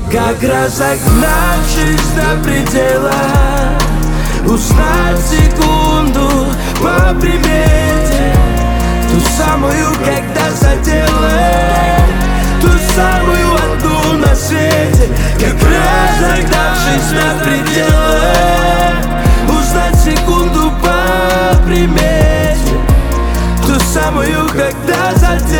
Как разогнавшись до предела, узнать секунду по примете, ту самую, когда задела, ту самую одну на свете. Как разогнавшись до предела, узнать секунду по примете, ту самую, когда задела.